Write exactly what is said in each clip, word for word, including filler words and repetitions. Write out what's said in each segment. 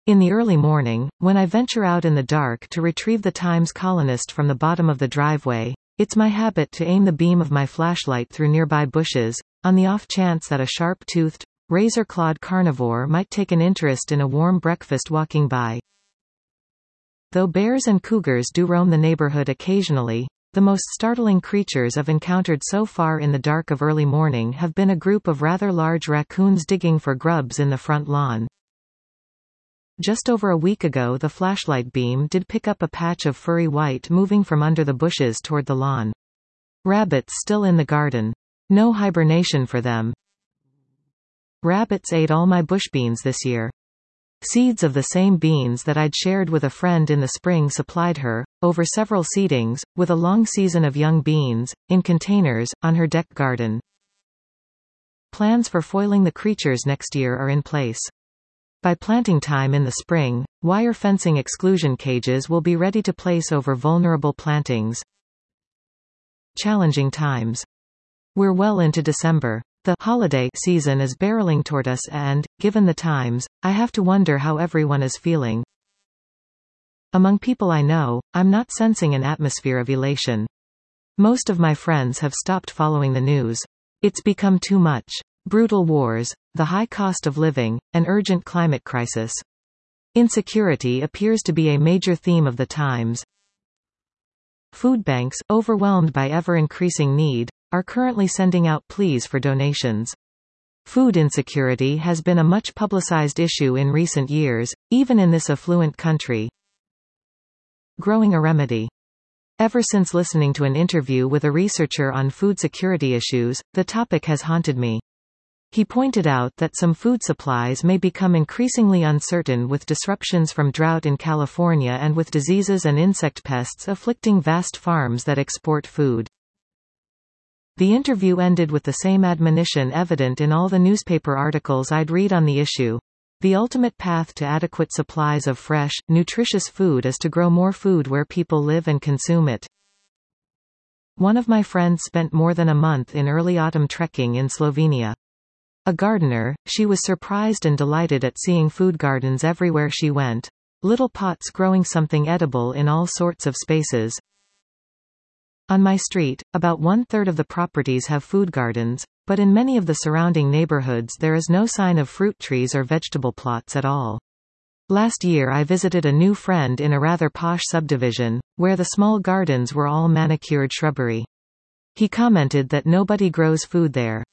In the early morning, when I venture out in the dark to retrieve the Times colonist from the bottom of the driveway, it's my habit to aim the beam of my flashlight through nearby bushes, on the off chance that a sharp-toothed, razor-clawed carnivore might take an interest in a warm breakfast walking by. Though bears and cougars do roam the neighborhood occasionally, the most startling creatures I've encountered so far in the dark of early morning have been a group of rather large raccoons digging for grubs in the front lawn. Just over a week ago, the flashlight beam did pick up a patch of furry white moving from under the bushes toward the lawn. Rabbits still in the garden. No hibernation for them. Rabbits ate all my bush beans this year. Seeds of the same beans that I'd shared with a friend in the spring supplied her, over several seedings, with a long season of young beans, in containers, on her deck garden. Plans for foiling the creatures next year are in place. By planting time in the spring, wire fencing exclusion cages will be ready to place over vulnerable plantings. Challenging times. We're well into December. The holiday season is barreling toward us and, given the times, I have to wonder how everyone is feeling. Among people I know, I'm not sensing an atmosphere of elation. Most of my friends have stopped following the news. It's become too much. Brutal wars, the high cost of living, an urgent climate crisis. Insecurity appears to be a major theme of the times. Food banks, overwhelmed by ever-increasing need, are currently sending out pleas for donations. Food insecurity has been a much publicized issue in recent years, even in this affluent country. Growing a remedy. Ever since listening to an interview with a researcher on food security issues, the topic has haunted me. He pointed out that some food supplies may become increasingly uncertain with disruptions from drought in California and with diseases and insect pests afflicting vast farms that export food. The interview ended with the same admonition evident in all the newspaper articles I'd read on the issue. The ultimate path to adequate supplies of fresh, nutritious food is to grow more food where people live and consume it. One of my friends spent more than a month in early autumn trekking in Slovenia. A gardener, she was surprised and delighted at seeing food gardens everywhere she went. Little pots growing something edible in all sorts of spaces. On my street, about one-third of the properties have food gardens, but in many of the surrounding neighborhoods there is no sign of fruit trees or vegetable plots at all. Last year I visited a new friend in a rather posh subdivision, where the small gardens were all manicured shrubbery. He commented that nobody grows food there.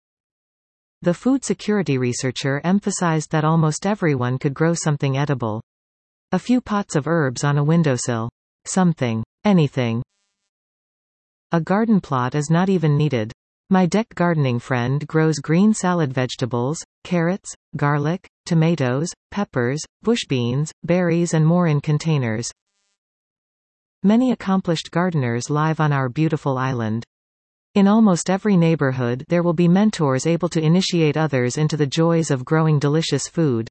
The food security researcher emphasized that almost everyone could grow something edible. A few pots of herbs on a windowsill. Something. Anything. A garden plot is not even needed. My deck gardening friend grows green salad vegetables, carrots, garlic, tomatoes, peppers, bush beans, berries and more in containers. Many accomplished gardeners live on our beautiful island. In almost every neighborhood there will be mentors able to initiate others into the joys of growing delicious food.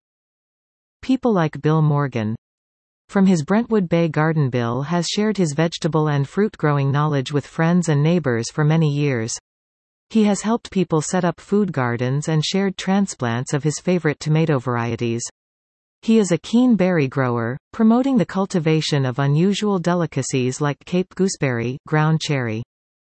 People like Bill Morgan. From his Brentwood Bay garden, Bill has shared his vegetable and fruit growing knowledge with friends and neighbors for many years. He has helped people set up food gardens and shared transplants of his favorite tomato varieties. He is a keen berry grower, promoting the cultivation of unusual delicacies like Cape gooseberry, ground cherry.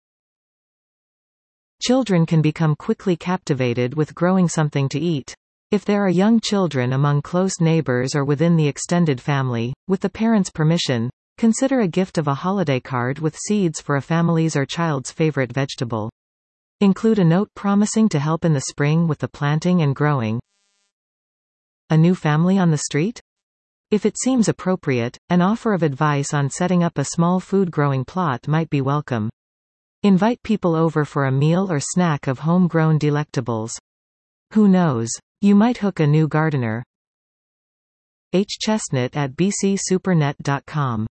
Children can become quickly captivated with growing something to eat. If there are young children among close neighbors or within the extended family, with the parents' permission, consider a gift of a holiday card with seeds for a family's or child's favorite vegetable. Include a note promising to help in the spring with the planting and growing. A new family on the street? If it seems appropriate, an offer of advice on setting up a small food-growing plot might be welcome. Invite people over for a meal or snack of homegrown delectables. Who knows? You might hook a new gardener. H. Chestnut at b c supernet dot com